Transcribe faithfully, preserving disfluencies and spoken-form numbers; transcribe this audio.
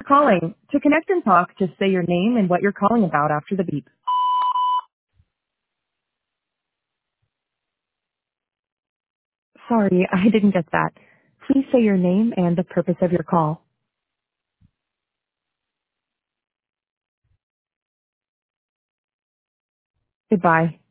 calling. To connect and talk, just say your name and what you're calling about after the beep. Sorry, I didn't get that. Please say your name and the purpose of your call. Goodbye.